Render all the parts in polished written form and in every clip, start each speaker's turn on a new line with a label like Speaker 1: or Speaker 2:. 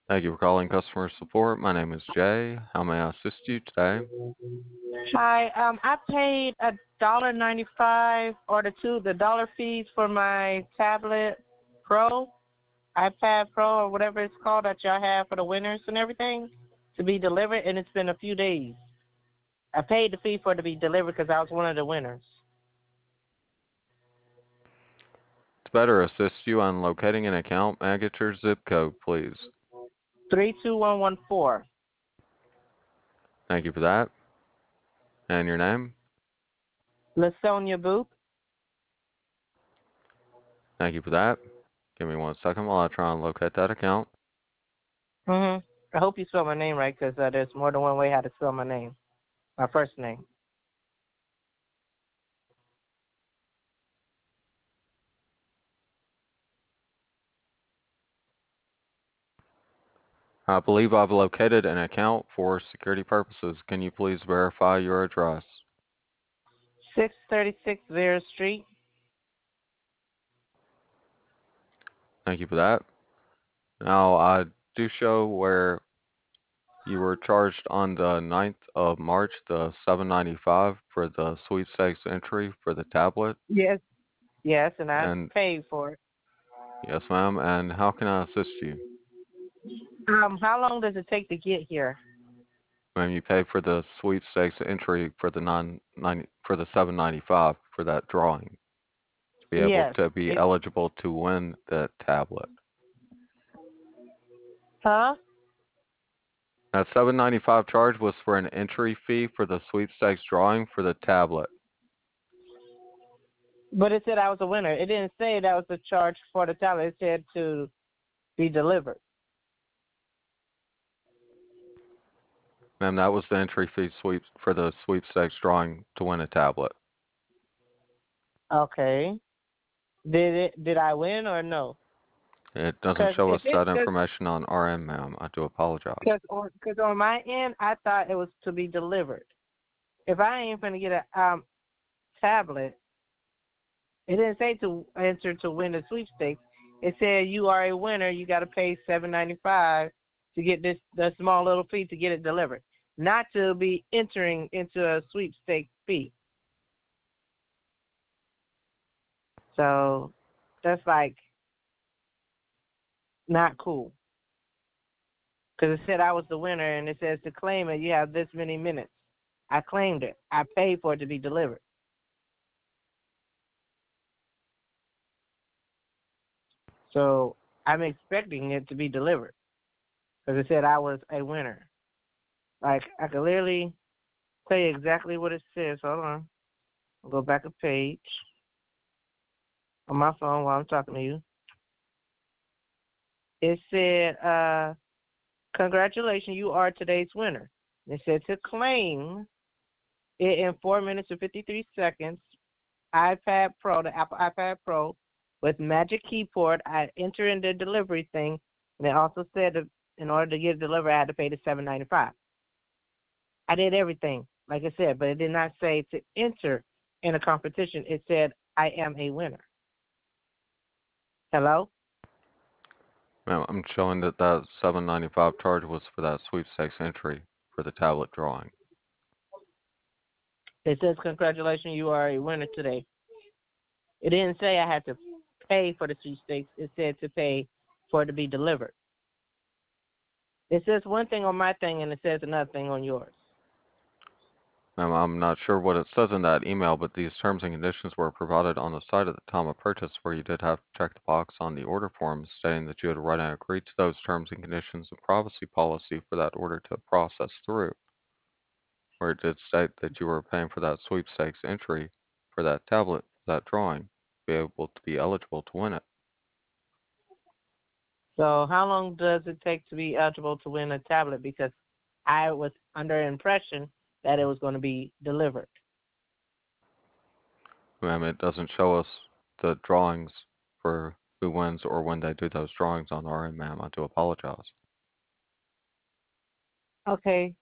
Speaker 1: Thank you for calling customer support. My name is Jay. How may I assist you today?
Speaker 2: Hi, I paid $1.95 or the dollar fees for my tablet Pro, iPad Pro or whatever it's called that y'all have for the winners and everything to be delivered, and it's been a few days. I paid the fee for it to be delivered because I was one of the winners.
Speaker 1: To better assist you on locating an account, may I get your zip code, please?
Speaker 2: 32114.
Speaker 1: Thank you for that. And your name?
Speaker 2: Lasonia Boop.
Speaker 1: Thank you for that. Give me 1 second while I try and locate that account.
Speaker 2: I hope you spell my name right because there's more than one way how to spell my name, my first name.
Speaker 1: I believe I've located an account for security purposes. Can you please verify your address?
Speaker 2: 636 Vera Street.
Speaker 1: Thank you for that. Now, I do show where you were charged on the 9th of March, the 795 for the sweepstakes entry for the tablet.
Speaker 2: Yes. Yes, and I
Speaker 1: And
Speaker 2: paid for it.
Speaker 1: yes, ma'am. And how can I assist you?
Speaker 2: How long does it take to get here?
Speaker 1: Ma'am, you pay for the sweepstakes entry for the 990 for the 795 for that drawing to be able
Speaker 2: Yes.
Speaker 1: to be eligible to win the tablet.
Speaker 2: Huh?
Speaker 1: That 795 charge was for an entry fee for the sweepstakes drawing for the tablet.
Speaker 2: But it said I was a winner. It didn't say that was the charge for the tablet. It said to be delivered.
Speaker 1: Ma'am, that was the entry fee sweep for the sweepstakes drawing to win a tablet.
Speaker 2: Okay. Did I win or no?
Speaker 1: It doesn't
Speaker 2: Because
Speaker 1: show
Speaker 2: if
Speaker 1: us
Speaker 2: it
Speaker 1: that information on our end, ma'am. I do apologize.
Speaker 2: because on my end I thought it was to be delivered. If I ain't gonna get a tablet, it didn't say to enter to win the sweepstakes. It said you are a winner. You got to pay $7.95 to get the small little fee to get it delivered, not to be entering into a sweepstakes fee. So that's like not cool because it said I was the winner and it says to claim it you have this many minutes. I claimed it. I paid for it to be delivered. So I'm expecting it to be delivered because it said I was a winner. Like I could literally tell you exactly what it says. Hold on. I'll go back a page on my phone while I'm talking to you. It said, congratulations, you are today's winner. It said to claim it in 4 minutes and 53 seconds, iPad Pro, the Apple iPad Pro, with Magic Keyboard. I enter in the delivery thing, and it also said that in order to get it delivered, I had to pay the $7.95. I did everything, like I said, but it did not say to enter in a competition. It said I am a winner. Hello?
Speaker 1: Ma'am, I'm showing that that 795 charge was for that sweepstakes entry for the tablet drawing.
Speaker 2: It says congratulations, you are a winner today. It didn't say I had to pay for the sweepstakes. It said to pay for it to be delivered. It says one thing on my thing and it says another thing on yours.
Speaker 1: Ma'am, I'm not sure what it says in that email, but these terms and conditions were provided on the site at the time of purchase, where you did have to check the box on the order form stating that you had read and agreed to those terms and conditions and privacy policy for that order to process through, where it did state that you were paying for that sweepstakes entry for that tablet, that drawing, to be able to be eligible to win it.
Speaker 2: So how long does it take to be eligible to win a tablet? Because I was under the impression that it was going to be delivered.
Speaker 1: Ma'am, it doesn't show us the drawings for who wins or when they do those drawings on our end, ma'am. I do apologize.
Speaker 2: Okay.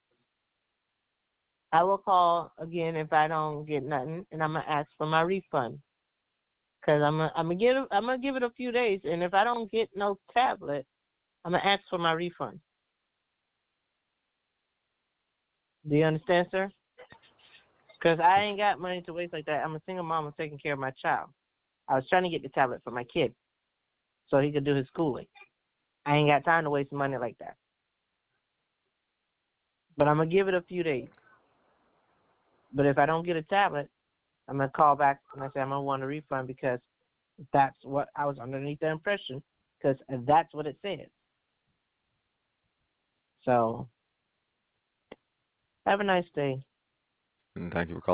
Speaker 2: I will call again if I don't get nothing, and I'm gonna ask for my refund. Cause I'm gonna give it a few days, and if I don't get no tablet, I'm gonna ask for my refund. Do you understand, sir? Because I ain't got money to waste like that. I'm a single mom. I'm taking care of my child. I was trying to get the tablet for my kid so he could do his schooling. I ain't got time to waste money like that. But I'm gonna give it a few days. But if I don't get a tablet, I'm gonna call back and I say I'm gonna want a refund because that's what I was underneath the impression because that's what it says. So have a nice day.
Speaker 1: And thank you for calling.